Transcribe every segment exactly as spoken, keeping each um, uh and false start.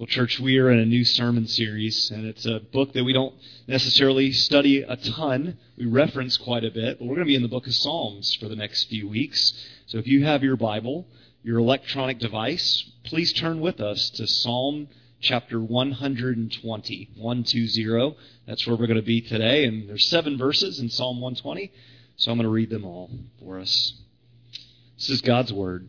Well, church, we are in a new sermon series, and it's a book that we don't necessarily study a ton. We reference quite a bit, but we're going to be in the book of Psalms for the next few weeks. So if you have your Bible, your electronic device, please turn with us to Psalm chapter one hundred twenty, one twenty. That's where we're going to be today, and there's seven verses in Psalm one twenty, so I'm going to read them all for us. This is God's Word.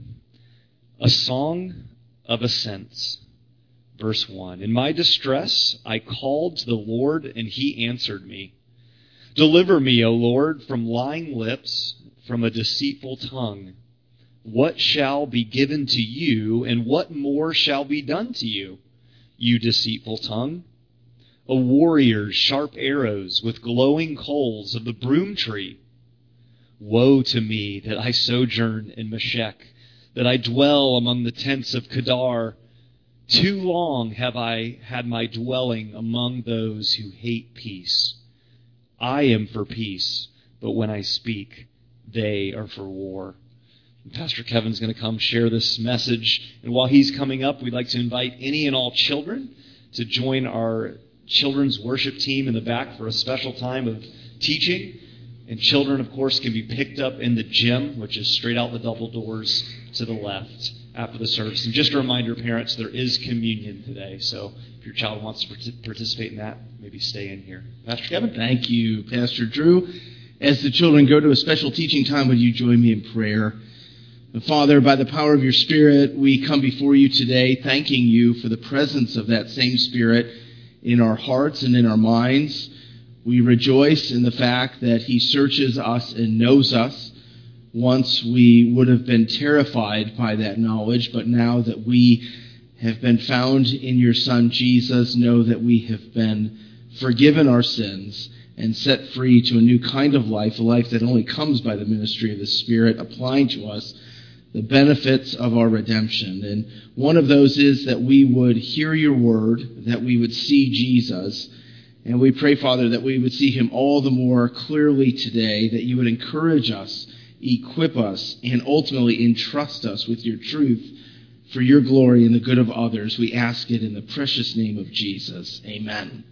A song of ascents. Verse one, in my distress I called to the Lord, and He answered me. Deliver me, O Lord, from lying lips, from a deceitful tongue. What shall be given to you, and what more shall be done to you, you deceitful tongue? A warrior's sharp arrows with glowing coals of the broom tree. Woe to me that I sojourn in Meshech, that I dwell among the tents of Kedar. Too long have I had my dwelling among those who hate peace. I am for peace, but when I speak, they are for war. And Pastor Kevin's going to come share this message. And while he's coming up, we'd like to invite any and all children to join our children's worship team in the back for a special time of teaching. And children, of course, can be picked up in the gym, which is straight out the double doors to the left after the service. And just a reminder, parents, there is communion today. So if your child wants to participate in that, maybe stay in here. Pastor Kevin? Thank you, Pastor Drew. As the children go to a special teaching time, would you join me in prayer? Father, by the power of your Spirit, we come before you today thanking you for the presence of that same Spirit in our hearts and in our minds. We rejoice in the fact that He searches us and knows us. Once we would have been terrified by that knowledge, but now that we have been found in your Son Jesus, know that we have been forgiven our sins and set free to a new kind of life, a life that only comes by the ministry of the Spirit, applying to us the benefits of our redemption. And one of those is that we would hear your word, that we would see Jesus. And we pray, Father, that we would see him all the more clearly today, that you would encourage us, equip us, and ultimately entrust us with your truth for your glory and the good of others. We ask it in the precious name of Jesus. Amen.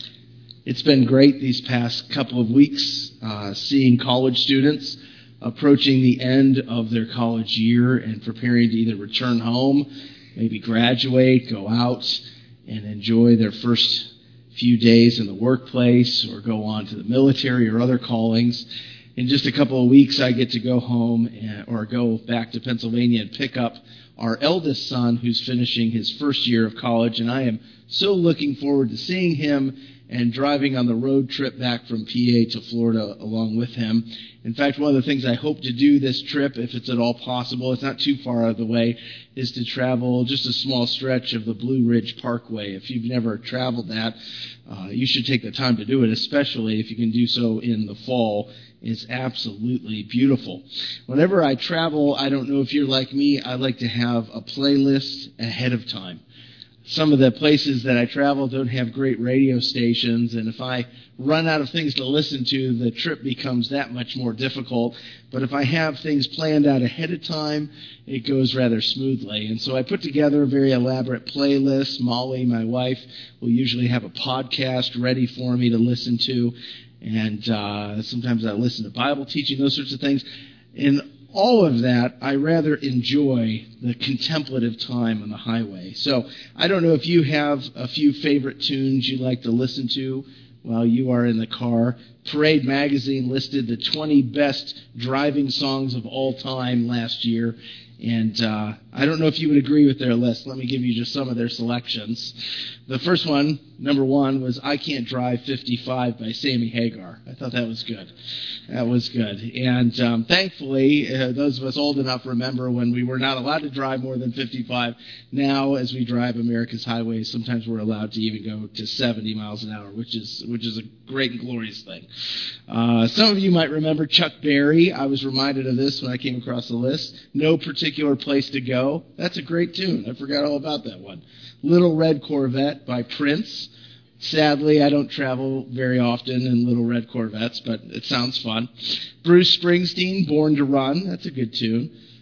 It's been great these past couple of weeks uh, seeing college students approaching the end of their college year and preparing to either return home, maybe graduate, go out and enjoy their first few days in the workplace or go on to the military or other callings. In just a couple of weeks, I get to go home and, or go back to Pennsylvania and pick up our eldest son who's finishing his first year of college. And I am so looking forward to seeing him and driving on the road trip back from P A to Florida along with him. In fact, one of the things I hope to do this trip, if it's at all possible, it's not too far out of the way, is to travel just a small stretch of the Blue Ridge Parkway. If you've never traveled that, uh, you should take the time to do it, especially if you can do so in the fall. It's absolutely beautiful. Whenever I travel, I don't know if you're like me, I like to have a playlist ahead of time. Some of the places that I travel don't have great radio stations, and if I run out of things to listen to, the trip becomes that much more difficult. But if I have things planned out ahead of time, it goes rather smoothly. And so I put together a very elaborate playlist. Molly, my wife, will usually have a podcast ready for me to listen to, and uh, sometimes I listen to Bible teaching, those sorts of things. And all of that, I rather enjoy the contemplative time on the highway. So I don't know if you have a few favorite tunes you like to listen to while you are in the car. Parade Magazine listed the twenty best driving songs of all time last year. And uh, I don't know if you would agree with their list. Let me give you just some of their selections. The first one, number one, was I Can't Drive fifty-five by Sammy Hagar. I thought that was good. That was good. And um, thankfully, uh, those of us old enough remember when we were not allowed to drive more than fifty-five. Now, as we drive America's highways, sometimes we're allowed to even go to seventy miles an hour, which is which is a great and glorious thing. Uh, some of you might remember Chuck Berry. I was reminded of this when I came across the list. No Particular Place to Go. That's a great tune. I forgot all about that one. Little Red Corvette by Prince. Sadly, I don't travel very often in Little Red Corvettes, but it sounds fun. Bruce Springsteen, Born to Run. That's a good tune.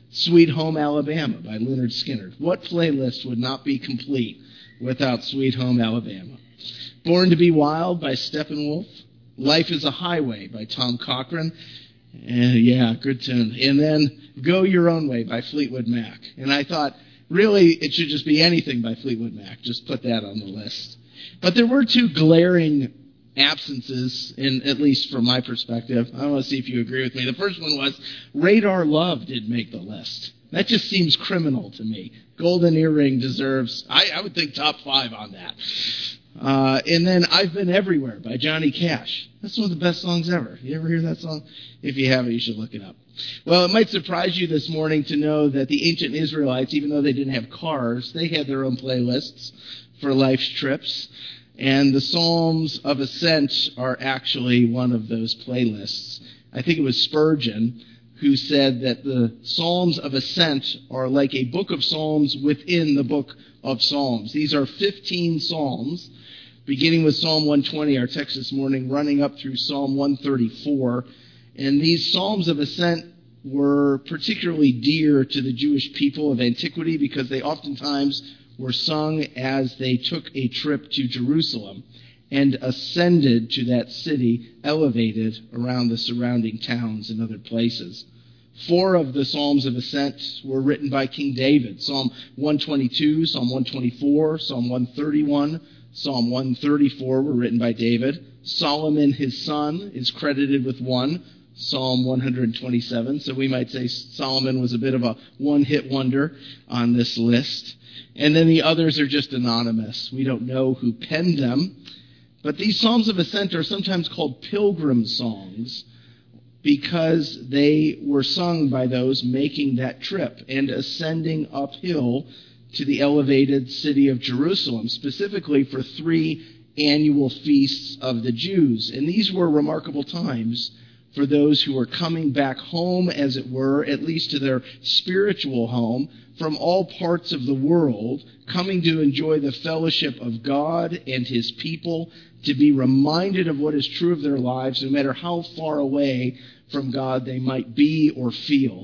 Sweet Home Alabama by Lynyrd Skynyrd. What playlist would not be complete without Sweet Home Alabama? Born to be Wild by Steppenwolf. Life is a Highway by Tom Cochrane. And yeah, good tune. And then Go Your Own Way by Fleetwood Mac. And I thought, really, it should just be anything by Fleetwood Mac. Just put that on the list. But there were two glaring absences, in at least from my perspective. I want to see if you agree with me. The first one was Radar Love didn't make the list. That just seems criminal to me. Golden Earring deserves, I, I would think, top five on that. Uh, and then I've Been Everywhere by Johnny Cash. That's one of the best songs ever. You ever hear that song? If you haven't, you should look it up. Well, it might surprise you this morning to know that the ancient Israelites, even though they didn't have cars, they had their own playlists for life's trips. And the Psalms of Ascent are actually one of those playlists. I think it was Spurgeon who said that the Psalms of Ascent are like a book of Psalms within the book of Psalms. These are fifteen Psalms, beginning with Psalm one twenty, our text this morning, running up through Psalm one thirty-four. And these Psalms of Ascent were particularly dear to the Jewish people of antiquity because they oftentimes were sung as they took a trip to Jerusalem and ascended to that city, elevated around the surrounding towns and other places. Four of the Psalms of Ascent were written by King David. Psalm one twenty-two, Psalm one twenty-four, Psalm one thirty-one, Psalm one thirty-four were written by David. Solomon, his son, is credited with one, Psalm one twenty-seven. So we might say Solomon was a bit of a one-hit wonder on this list. And then the others are just anonymous. We don't know who penned them. But these Psalms of Ascent are sometimes called pilgrim songs because they were sung by those making that trip and ascending uphill to the elevated city of Jerusalem, specifically for three annual feasts of the Jews. And these were remarkable times for those who were coming back home, as it were, at least to their spiritual home, from all parts of the world, coming to enjoy the fellowship of God and His people, to be reminded of what is true of their lives, no matter how far away from God they might be or feel.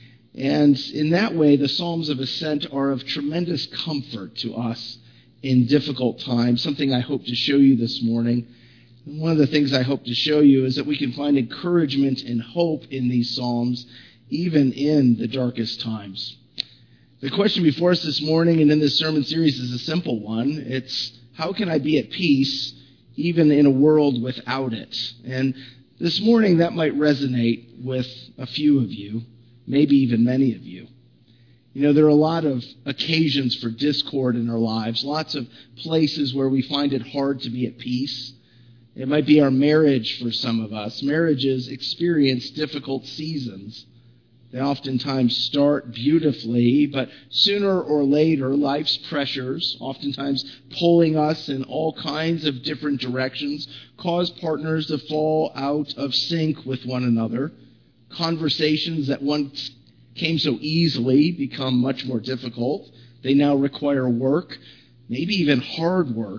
And in that way, the Psalms of Ascent are of tremendous comfort to us in difficult times, something I hope to show you this morning. And one of the things I hope to show you is that we can find encouragement and hope in these Psalms, even in the darkest times. The question before us this morning and in this sermon series is a simple one. It's, how can I be at peace even in a world without it? And this morning that might resonate with a few of you, maybe even many of you. You know, there are a lot of occasions for discord in our lives, lots of places where we find it hard to be at peace. It might be our marriage for some of us. Marriages experience difficult seasons. They oftentimes start beautifully, but sooner or later, life's pressures, oftentimes pulling us in all kinds of different directions, cause partners to fall out of sync with one another. Conversations that once came so easily become much more difficult. They now require work, maybe even hard work.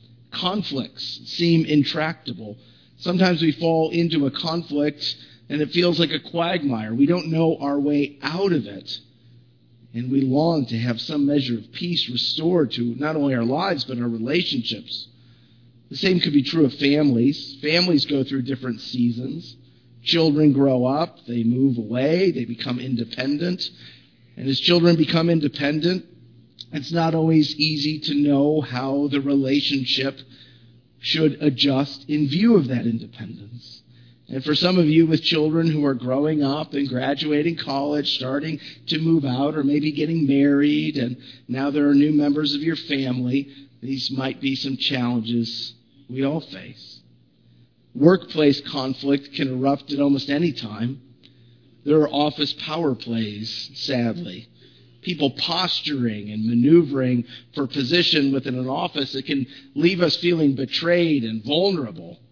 Conflicts seem intractable. Sometimes we fall into a conflict and it feels like a quagmire. We don't know our way out of it. And we long to have some measure of peace restored to not only our lives, but our relationships. The same could be true of families. Families go through different seasons. Children grow up, they move away, they become independent. And as children become independent, it's not always easy to know how the relationship should adjust in view of that independence. And for some of you with children who are growing up and graduating college, starting to move out, or maybe getting married, and now there are new members of your family, these might be some challenges we all face. Workplace conflict can erupt at almost any time. There are office power plays, sadly. People posturing and maneuvering for position within an office that can leave us feeling betrayed and vulnerable.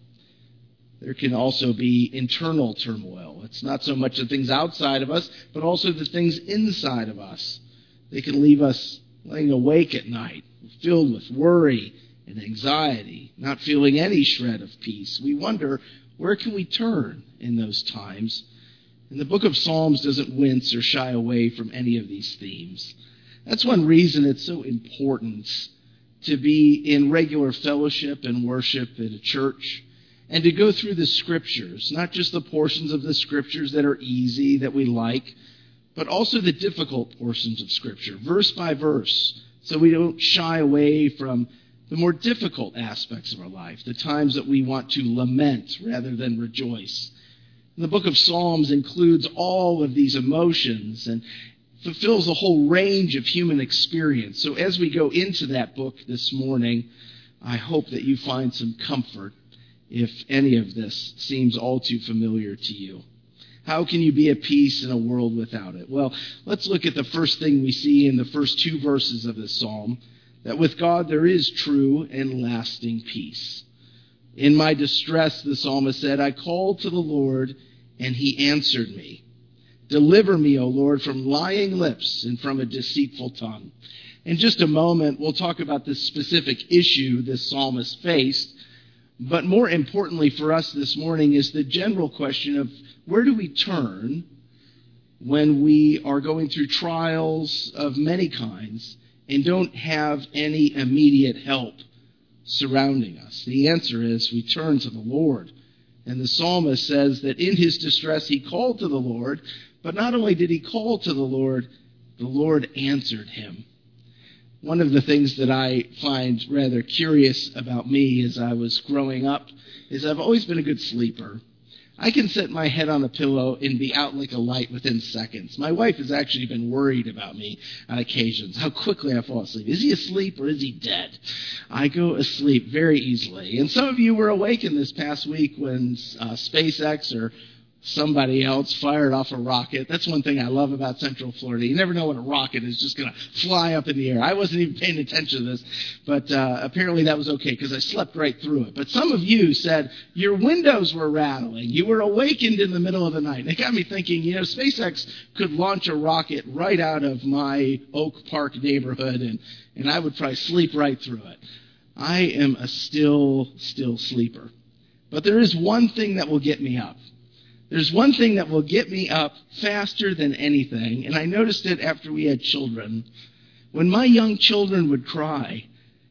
There can also be internal turmoil. It's not so much the things outside of us, but also the things inside of us. They can leave us laying awake at night, filled with worry and anxiety, not feeling any shred of peace. We wonder, where can we turn in those times? And the book of Psalms doesn't wince or shy away from any of these themes. That's one reason it's so important to be in regular fellowship and worship at a church and to go through the Scriptures, not just the portions of the Scriptures that are easy, that we like, but also the difficult portions of Scripture, verse by verse, so we don't shy away from the more difficult aspects of our life, the times that we want to lament rather than rejoice. And the book of Psalms includes all of these emotions and fulfills a whole range of human experience. So as we go into that book this morning, I hope that you find some comfort if any of this seems all too familiar to you. How can you be at peace in a world without it? Well, let's look at the first thing we see in the first two verses of this psalm, that with God there is true and lasting peace. In my distress, the psalmist said, I called to the Lord, and he answered me. Deliver me, O Lord, from lying lips and from a deceitful tongue. In just a moment, we'll talk about this specific issue this psalmist faced. But more importantly for us this morning is the general question of where do we turn when we are going through trials of many kinds and don't have any immediate help surrounding us? The answer is we turn to the Lord. And the psalmist says that in his distress he called to the Lord, but not only did he call to the Lord, the Lord answered him. One of the things that I find rather curious about me as I was growing up is I've always been a good sleeper. I can set my head on a pillow and be out like a light within seconds. My wife has actually been worried about me on occasions, how quickly I fall asleep. Is he asleep or is he dead? I go asleep very easily. And some of you were awakened this past week when uh, SpaceX or somebody else fired off a rocket. That's one thing I love about Central Florida. You never know when a rocket is just going to fly up in the air. I wasn't even paying attention to this, but uh, apparently that was okay because I slept right through it. But some of you said your windows were rattling. You were awakened in the middle of the night. And it got me thinking, you know, SpaceX could launch a rocket right out of my Oak Park neighborhood, and, and I would probably sleep right through it. I am a still, still sleeper. But there is one thing that will get me up. There's one thing that will get me up faster than anything, and I noticed it after we had children. When my young children would cry,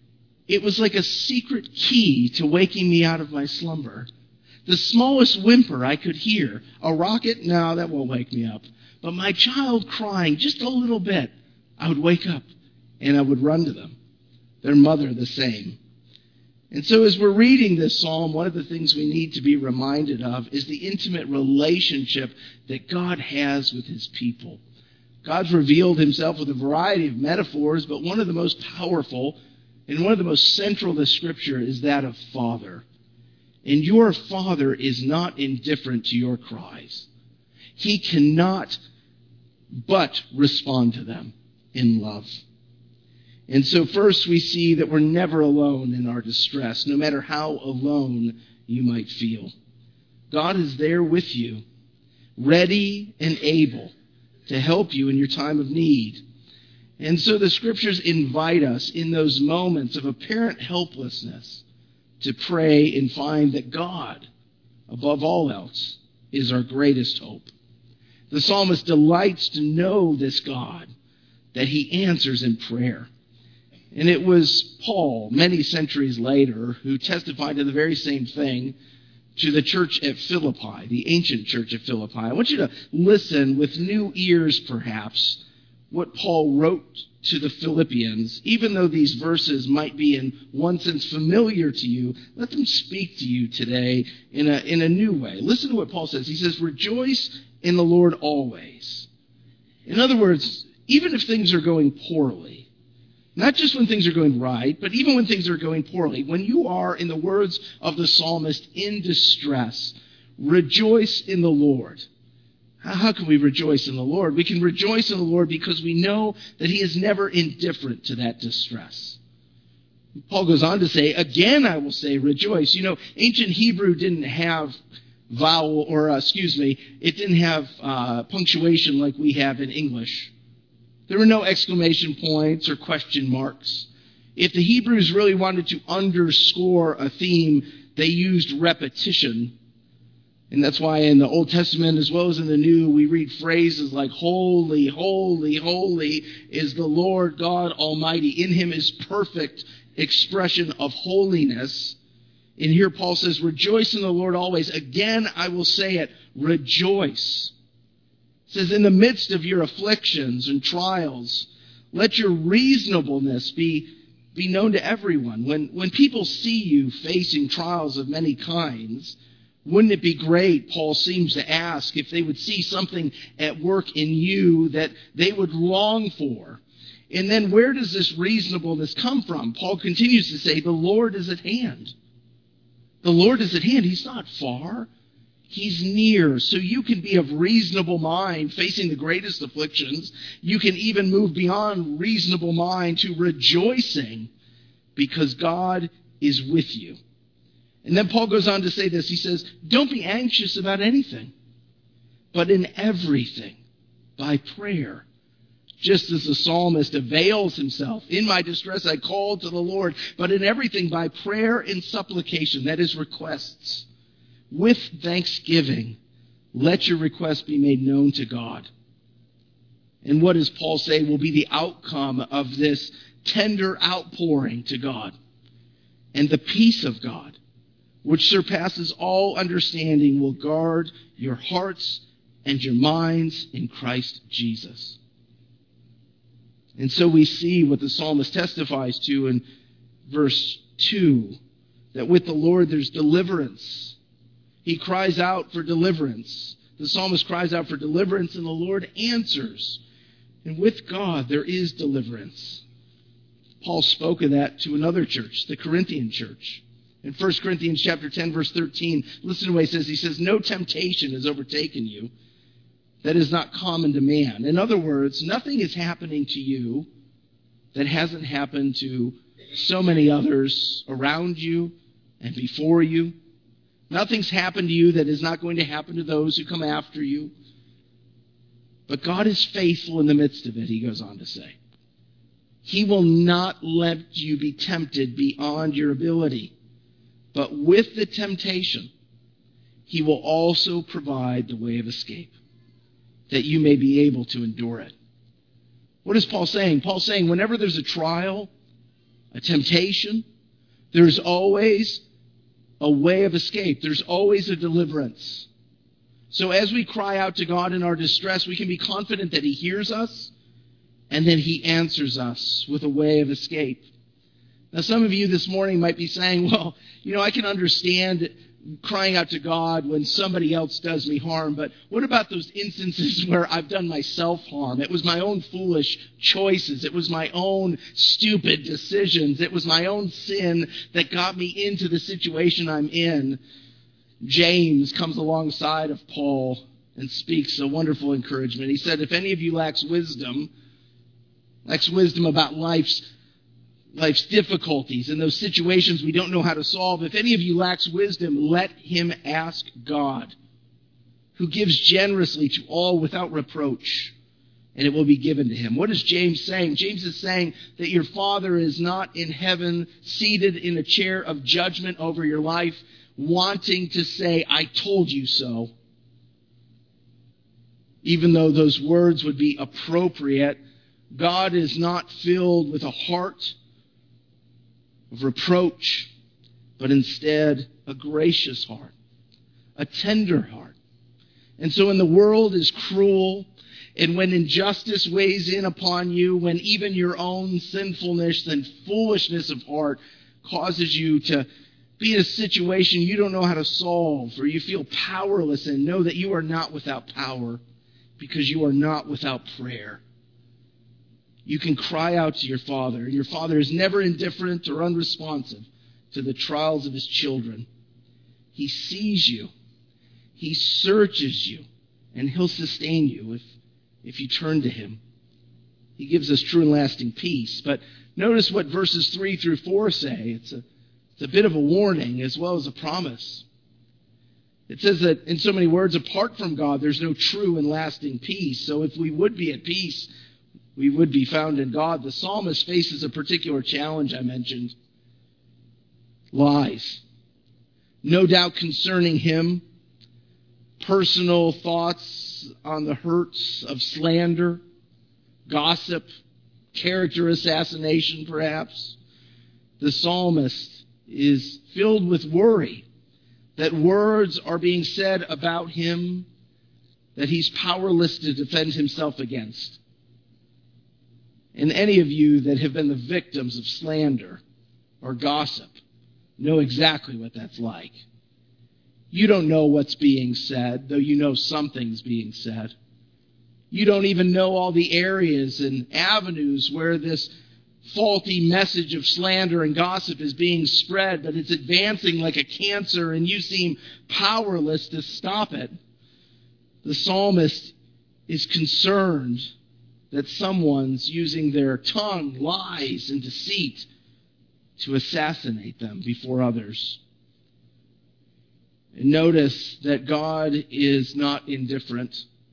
it was like a secret key to waking me out of my slumber. The smallest whimper I could hear. A rocket? No, that won't wake me up. But my child crying just a little bit, I would wake up, and I would run to them. Their mother the same. And so as we're reading this psalm, one of the things we need to be reminded of is the intimate relationship that God has with his people. God's revealed himself with a variety of metaphors, but one of the most powerful and one of the most central to Scripture is that of Father. And your Father is not indifferent to your cries. He cannot but respond to them in love. And so first we see that we're never alone in our distress, no matter how alone you might feel. God is there with you, ready and able to help you in your time of need. And so the Scriptures invite us in those moments of apparent helplessness to pray and find that God, above all else, is our greatest hope. The psalmist delights to know this God, that he answers in prayer. And it was Paul, many centuries later, who testified to the very same thing to the church at Philippi, the ancient church at Philippi. I want you to listen with new ears, perhaps, what Paul wrote to the Philippians. Even though these verses might be in one sense familiar to you, let them speak to you today in a, in a new way. Listen to what Paul says. He says, rejoice in the Lord always. In other words, even if things are going poorly, not just when things are going right, but even when things are going poorly, when you are, in the words of the psalmist, in distress, rejoice in the Lord. How can we rejoice in the Lord? We can rejoice in the Lord because we know that he is never indifferent to that distress. Paul goes on to say, again I will say rejoice. You know, ancient Hebrew didn't have vowel, or uh, excuse me, it didn't have uh, punctuation like we have in English. There were no exclamation points or question marks. If the Hebrews really wanted to underscore a theme, they used repetition. And that's why in the Old Testament as well as in the New, we read phrases like, holy, holy, holy is the Lord God Almighty. In him is perfect expression of holiness. And here Paul says, rejoice in the Lord always. Again, I will say it, rejoice. It says, in the midst of your afflictions and trials, let your reasonableness be, be known to everyone. When, when people see you facing trials of many kinds, wouldn't it be great, Paul seems to ask, if they would see something at work in you that they would long for? And then where does this reasonableness come from? Paul continues to say, the Lord is at hand. The Lord is at hand. He's not far. He's near. So you can be of reasonable mind facing the greatest afflictions. You can even move beyond reasonable mind to rejoicing because God is with you. And then Paul goes on to say this. He says, don't be anxious about anything, but in everything, by prayer. Just as the psalmist avails himself, in my distress I called to the Lord, but in everything by prayer and supplication, that is requests. With thanksgiving, let your requests be made known to God. And what does Paul say will be the outcome of this tender outpouring to God? And the peace of God, which surpasses all understanding, will guard your hearts and your minds in Christ Jesus. And so we see what the psalmist testifies to in verse two, that with the Lord there's deliverance. He cries out for deliverance. The psalmist cries out for deliverance, and the Lord answers. And with God there is deliverance. Paul spoke of that to another church, the Corinthian church. In First Corinthians chapter ten, verse thirteen, listen to what he says. He says, no temptation has overtaken you that is not common to man. In other words, nothing is happening to you that hasn't happened to so many others around you and before you. Nothing's happened to you that is not going to happen to those who come after you. But God is faithful in the midst of it, he goes on to say. He will not let you be tempted beyond your ability. But with the temptation, he will also provide the way of escape, that you may be able to endure it. What is Paul saying? Paul's saying whenever there's a trial, a temptation, there's always a way of escape. There's always a deliverance. So as we cry out to God in our distress, we can be confident that he hears us and that he answers us with a way of escape. Now, some of you this morning might be saying, well, you know, I can understand crying out to God when somebody else does me harm, but what about those instances where I've done myself harm? It was my own foolish choices. It was my own stupid decisions. It was my own sin that got me into the situation I'm in. James comes alongside of Paul and speaks a wonderful encouragement. He said, if any of you lacks wisdom, lacks wisdom about life's life's difficulties and those situations we don't know how to solve, if any of you lacks wisdom, let him ask God, who gives generously to all without reproach, and it will be given to him. What is James saying? James is saying that your Father is not in heaven, seated in a chair of judgment over your life, wanting to say, I told you so. Even though those words would be appropriate, God is not filled with a heart of reproach, but instead a gracious heart, a tender heart. And so when the world is cruel, and when injustice weighs in upon you, when even your own sinfulness and foolishness of heart causes you to be in a situation you don't know how to solve, or you feel powerless, and know that you are not without power because you are not without prayer. You can cry out to your Father, and your Father is never indifferent or unresponsive to the trials of his children. He sees you. He searches you, and he'll sustain you if, if you turn to him. He gives us true and lasting peace. But notice what verses three through four say. It's a, it's a bit of a warning as well as a promise. It says that in so many words, apart from God, there's no true and lasting peace. So if we would be at peace, we would be found in God. The psalmist faces a particular challenge I mentioned. Lies. No doubt concerning him, personal thoughts on the hurts of slander, gossip, character assassination perhaps. The psalmist is filled with worry that words are being said about him that he's powerless to defend himself against. And any of you that have been the victims of slander or gossip know exactly what that's like. You don't know what's being said, though you know something's being said. You don't even know all the areas and avenues where this faulty message of slander and gossip is being spread, but it's advancing like a cancer and you seem powerless to stop it. The psalmist is concerned that someone's using their tongue, lies, and deceit to assassinate them before others. And notice that God is not indifferent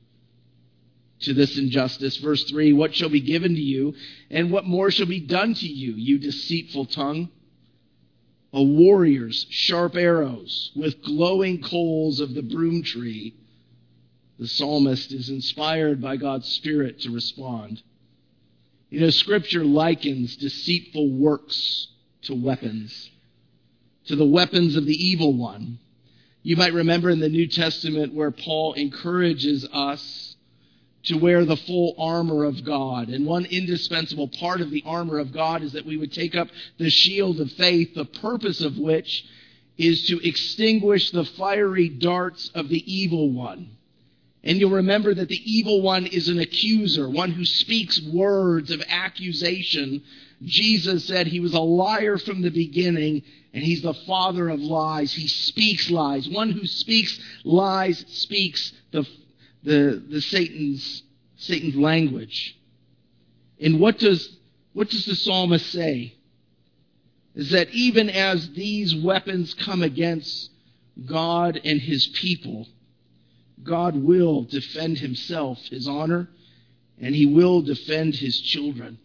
to this injustice. Verse three, what shall be given to you, and what more shall be done to you, you deceitful tongue? A warrior's sharp arrows with glowing coals of the broom tree. The psalmist is inspired by God's Spirit to respond. You know, Scripture likens deceitful works to weapons, to the weapons of the evil one. You might remember in the New Testament where Paul encourages us to wear the full armor of God. And one indispensable part of the armor of God is that we would take up the shield of faith, the purpose of which is to extinguish the fiery darts of the evil one. And you'll remember that the evil one is an accuser, one who speaks words of accusation. Jesus said he was a liar from the beginning, and he's the father of lies. He speaks lies. One who speaks lies speaks the the the Satan's Satan's language. And what does what does the psalmist say? Is that even as these weapons come against God and his people, God will defend himself, his honor, and he will defend his children.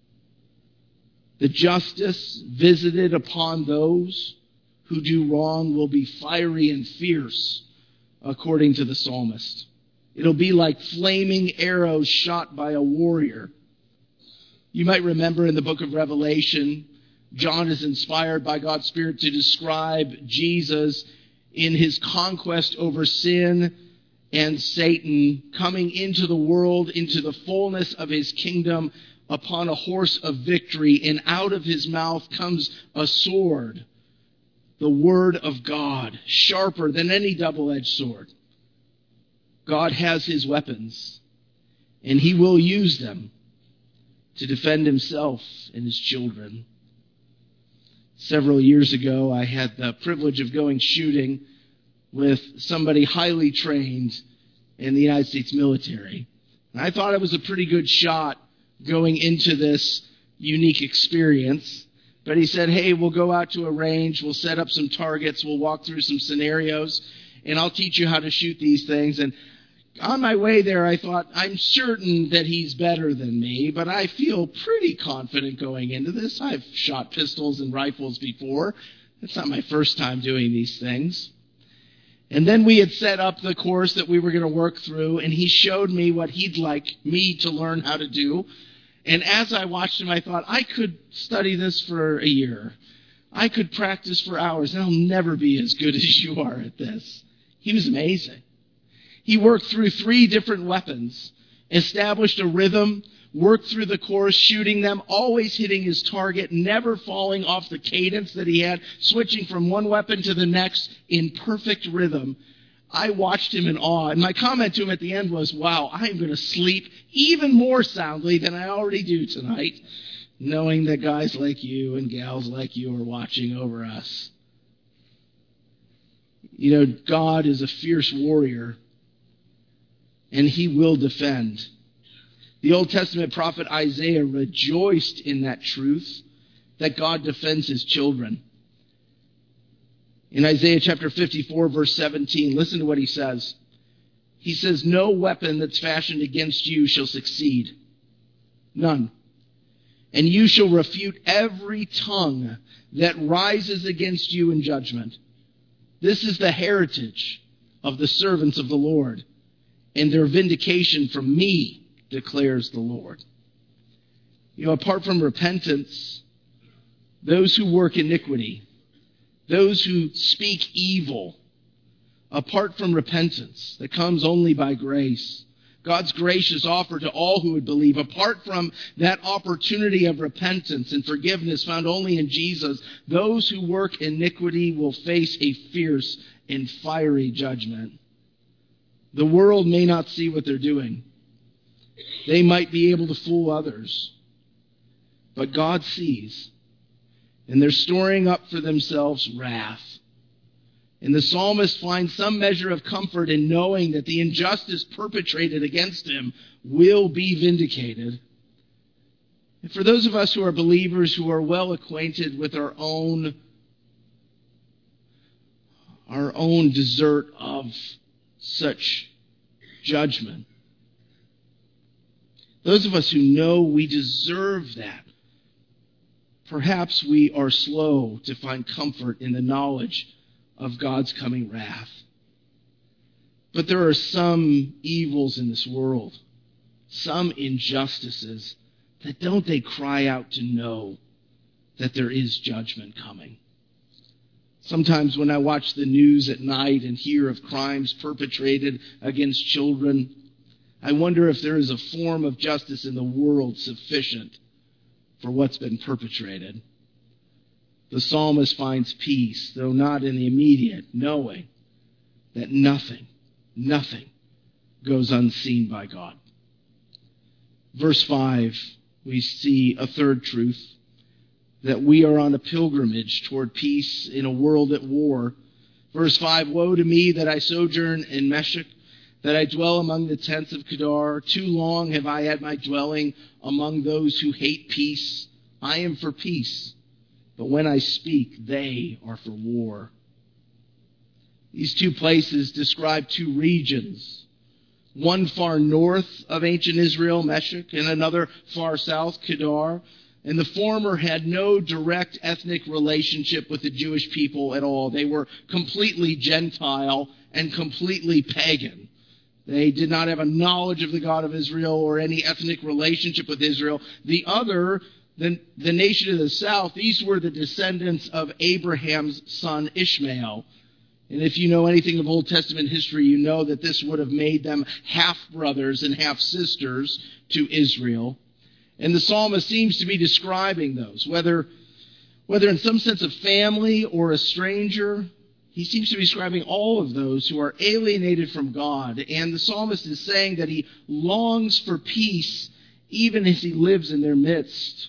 The justice visited upon those who do wrong will be fiery and fierce, according to the psalmist. It'll be like flaming arrows shot by a warrior. You might remember in the book of Revelation, John is inspired by God's Spirit to describe Jesus in his conquest over sin and Satan, coming into the world, into the fullness of his kingdom upon a horse of victory, and out of his mouth comes a sword, the word of God, sharper than any double-edged sword. God has his weapons, and he will use them to defend himself and his children. Several years ago, I had the privilege of going shooting with somebody highly trained in the United States military. And I thought I was a pretty good shot going into this unique experience. But he said, hey, we'll go out to a range, we'll set up some targets, we'll walk through some scenarios, and I'll teach you how to shoot these things. And on my way there, I thought, I'm certain that he's better than me, but I feel pretty confident going into this. I've shot pistols and rifles before. It's not my first time doing these things. And then we had set up the course that we were going to work through, and he showed me what he'd like me to learn how to do. And as I watched him, I thought, I could study this for a year. I could practice for hours, and I'll never be as good as you are at this. He was amazing. He worked through three different weapons, established a rhythm, worked through the course, shooting them, always hitting his target, never falling off the cadence that he had, switching from one weapon to the next in perfect rhythm. I watched him in awe, and my comment to him at the end was, wow, I'm going to sleep even more soundly than I already do tonight, knowing that guys like you and gals like you are watching over us. You know, God is a fierce warrior, and he will defend. The Old Testament prophet Isaiah rejoiced in that truth, that God defends his children. In Isaiah chapter fifty-four, verse seventeen, listen to what he says. He says, no weapon that's fashioned against you shall succeed. None. And you shall refute every tongue that rises against you in judgment. This is the heritage of the servants of the Lord, and their vindication from me, declares the Lord. You know, apart from repentance, those who work iniquity, those who speak evil, apart from repentance that comes only by grace, God's gracious offer to all who would believe, apart from that opportunity of repentance and forgiveness found only in Jesus, those who work iniquity will face a fierce and fiery judgment. The world may not see what they're doing. They might be able to fool others. But God sees, and they're storing up for themselves wrath. And the psalmist finds some measure of comfort in knowing that the injustice perpetrated against him will be vindicated. And for those of us who are believers, who are well acquainted with our own, our own desert of such judgment, those of us who know we deserve that, perhaps we are slow to find comfort in the knowledge of God's coming wrath. But there are some evils in this world, some injustices, that don't they cry out to know that there is judgment coming? Sometimes when I watch the news at night and hear of crimes perpetrated against children, I wonder if there is a form of justice in the world sufficient for what's been perpetrated. The psalmist finds peace, though not in the immediate, knowing that nothing, nothing goes unseen by God. Verse five, we see a third truth, that we are on a pilgrimage toward peace in a world at war. Verse five, woe to me that I sojourn in Meshech, that I dwell among the tents of Kedar. Too long have I had my dwelling among those who hate peace. I am for peace, but when I speak, they are for war. These two places describe two regions. One far north of ancient Israel, Meshech, and another far south, Kedar. And the former had no direct ethnic relationship with the Jewish people at all. They were completely Gentile and completely pagan. They did not have a knowledge of the God of Israel or any ethnic relationship with Israel. The other, the, the nation of the south, these were the descendants of Abraham's son Ishmael. And if you know anything of Old Testament history, you know that this would have made them half-brothers and half-sisters to Israel. And the psalmist seems to be describing those, whether, whether in some sense a family or a stranger. He seems to be describing all of those who are alienated from God. And the psalmist is saying that he longs for peace even as he lives in their midst.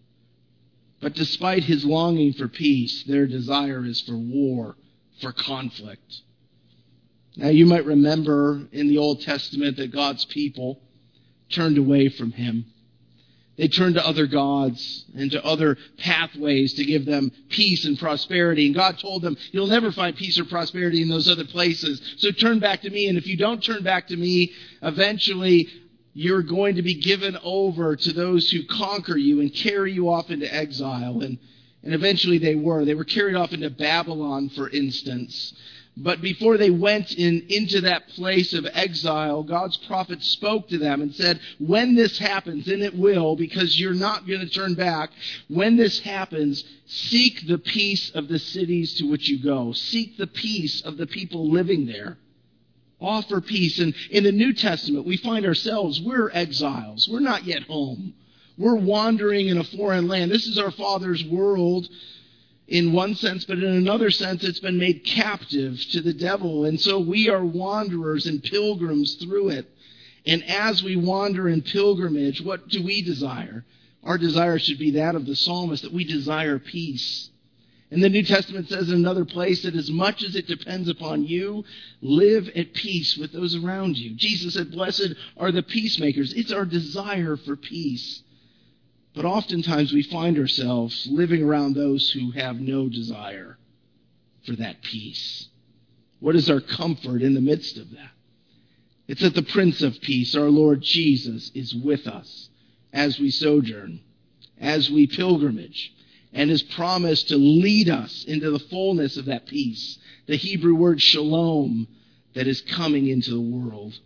But despite his longing for peace, their desire is for war, for conflict. Now you might remember in the Old Testament that God's people turned away from him. They turned to other gods and to other pathways to give them peace and prosperity. And God told them, you'll never find peace or prosperity in those other places. So turn back to me. And if you don't turn back to me, eventually you're going to be given over to those who conquer you and carry you off into exile. And, and eventually they were. They were carried off into Babylon, for instance. But before they went in, into that place of exile, God's prophet spoke to them and said, when this happens, and it will, because you're not going to turn back, when this happens, seek the peace of the cities to which you go. Seek the peace of the people living there. Offer peace. And in the New Testament, we find ourselves, we're exiles. We're not yet home. We're wandering in a foreign land. This is our Father's world, in one sense, but in another sense, it's been made captive to the devil. And so we are wanderers and pilgrims through it. And as we wander in pilgrimage, what do we desire? Our desire should be that of the psalmist, that we desire peace. And the New Testament says in another place that as much as it depends upon you, live at peace with those around you. Jesus said, blessed are the peacemakers. It's our desire for peace. But oftentimes we find ourselves living around those who have no desire for that peace. What is our comfort in the midst of that? It's that the Prince of Peace, our Lord Jesus, is with us as we sojourn, as we pilgrimage, and has promised to lead us into the fullness of that peace. The Hebrew word shalom that is coming into the world.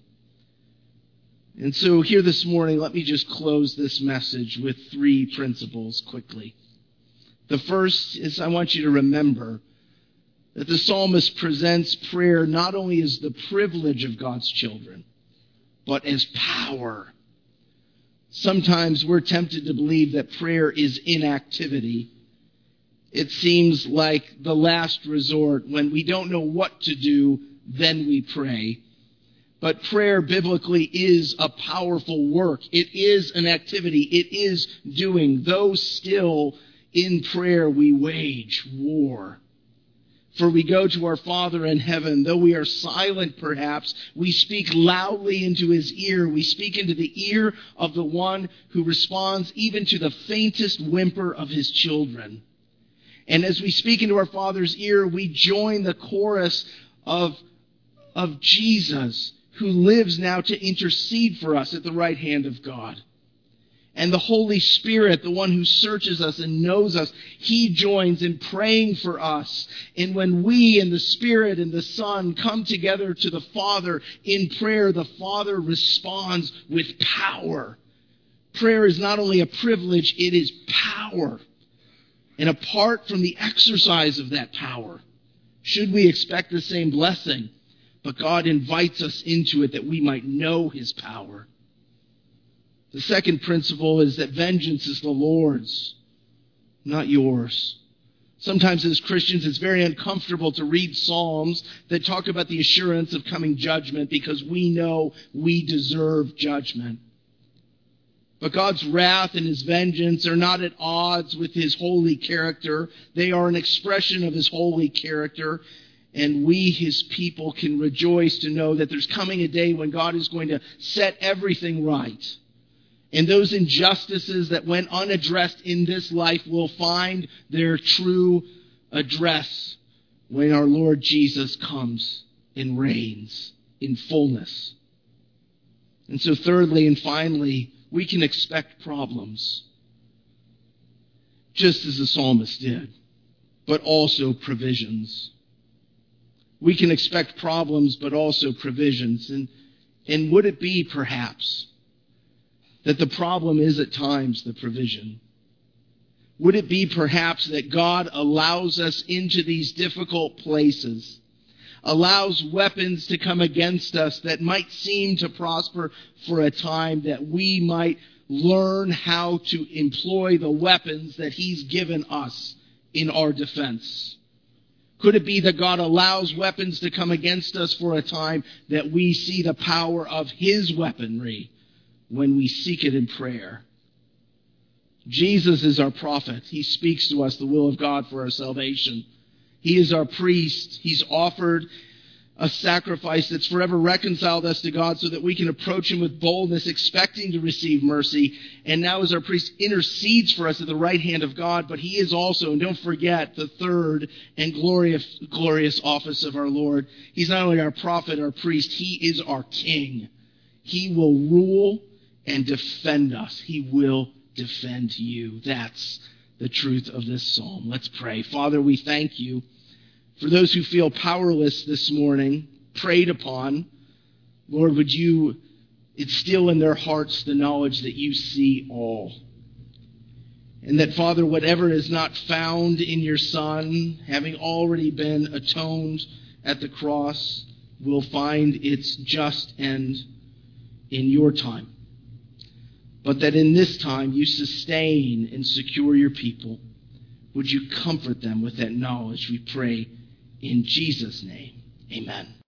And so here this morning, let me just close this message with three principles quickly. The first is I want you to remember that the psalmist presents prayer not only as the privilege of God's children, but as power. Sometimes we're tempted to believe that prayer is inactivity. It seems like the last resort. When we don't know what to do, then we pray. But prayer biblically is a powerful work. It is an activity. It is doing. Though still in prayer we wage war. For we go to our Father in heaven. Though we are silent perhaps, we speak loudly into his ear. We speak into the ear of the one who responds even to the faintest whimper of his children. And as we speak into our Father's ear, we join the chorus of, of Jesus, who lives now to intercede for us at the right hand of God. And the Holy Spirit, the one who searches us and knows us, he joins in praying for us. And when we and the Spirit and the Son come together to the Father in prayer, the Father responds with power. Prayer is not only a privilege, it is power. And apart from the exercise of that power, should we expect the same blessing? But God invites us into it that we might know his power. The second principle is that vengeance is the Lord's, not yours. Sometimes as Christians, it's very uncomfortable to read Psalms that talk about the assurance of coming judgment because we know we deserve judgment. But God's wrath and his vengeance are not at odds with his holy character. They are an expression of his holy character. And we, his people, can rejoice to know that there's coming a day when God is going to set everything right. And those injustices that went unaddressed in this life will find their true address when our Lord Jesus comes and reigns in fullness. And so thirdly and finally, we can expect problems, just as the psalmist did, but also provisions. We can expect problems, but also provisions. And, and would it be, perhaps, that the problem is at times the provision? Would it be, perhaps, that God allows us into these difficult places, allows weapons to come against us that might seem to prosper for a time, that we might learn how to employ the weapons that he's given us in our defense? Could it be that God allows weapons to come against us for a time that we see the power of his weaponry when we seek it in prayer? Jesus is our prophet. He speaks to us the will of God for our salvation. He is our priest. He's offered a sacrifice that's forever reconciled us to God so that we can approach him with boldness, expecting to receive mercy. And now as our priest intercedes for us at the right hand of God, but he is also, and don't forget, the third and glorious, glorious office of our Lord. He's not only our prophet, our priest, he is our king. He will rule and defend us. He will defend you. That's the truth of this psalm. Let's pray. Father, we thank you for those who feel powerless this morning, preyed upon. Lord, would you instill in their hearts the knowledge that you see all. And that, Father, whatever is not found in your Son, having already been atoned at the cross, will find its just end in your time. But that in this time you sustain and secure your people. Would you comfort them with that knowledge, we pray in Jesus' name. Amen.